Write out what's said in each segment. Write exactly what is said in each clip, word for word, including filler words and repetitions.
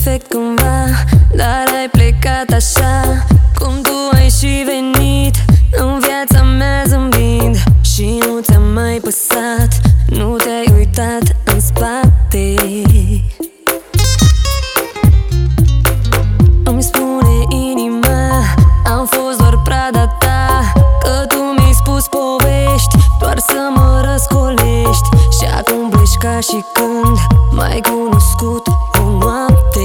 perfect cumva, dar ai plecat așa cum tu ai și venit în viața mea zâmbind. Și nu ți-a mai păsat, nu te-ai uitat în spate. Îmi spune inima, am fost doar prada ta, că tu mi-ai spus povești doar să mă răscolești. Și acum pleci ca și când m-ai cunoscut o noapte.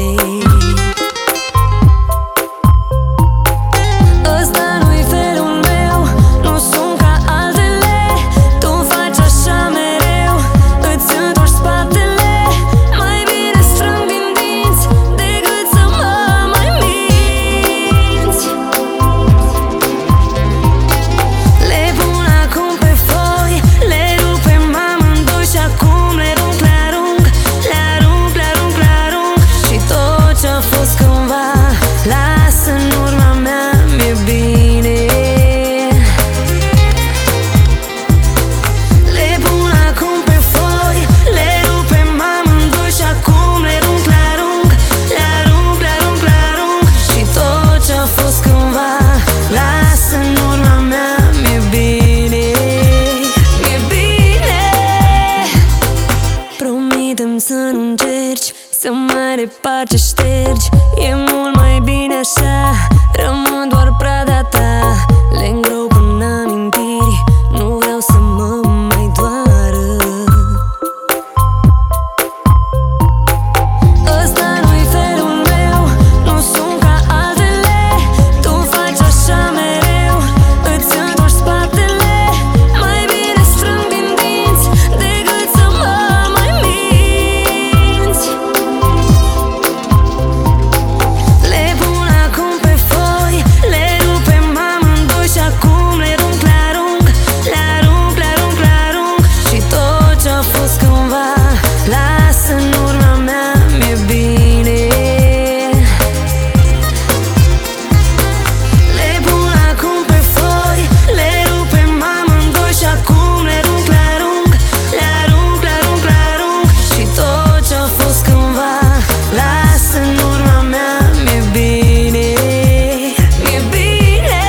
Să nu încerci să mai repari ce ștergi, e mult mai bine așa, rămân doar prada ta. Le îngrop în amintiri, nu vreau să mă mai doară. Ăsta nu-i felul meu, nu sunt ca altele. Tu faci așa mereu, îți întorci spatele. Mai bine strâng din dinți decât să mă mai minți. Le pun acum pe foi, le rupem amândoi și acum le arunc, le arunc, le arunc, le arunc, le arunc. Și tot ce-a fost cândva, lasă în urma mea, mi-e bine. Le pun acum pe foi, le rupem amândoi și acum le arunc, le arunc, le arunc, le arunc, le arunc. Și tot ce-a fost cândva, lasă în urma mea, mi-e bine, mi-e bine.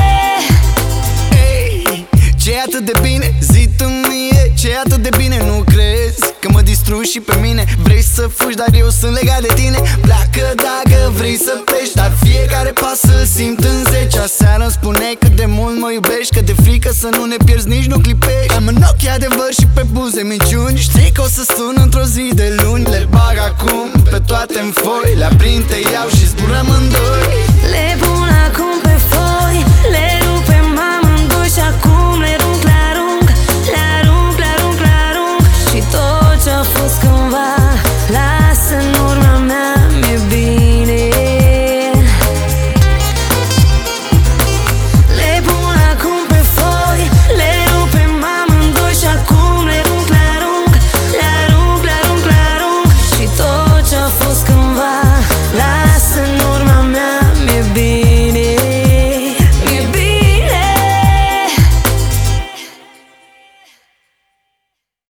Ei, ce-i atât de bine? Zi tu mie, ce-i atât de bine? Nu crezi că mă distrugi și pe mine? Vrei să fugi, dar eu sunt legat de tine. Pleacă dacă vrei să pleci, dar fiecare pas îl simt în zece. Aseară îmi spuneai cât de mult mă iubești, că de frică să nu ne pierzi nici nu clipești. Am în ochi adevăr și pe buze minciuni, știi că o să sun într-o zi de luni. Le bag acum pe toate în foi, le aprind, te iau și zburăm în doi. Le pun acum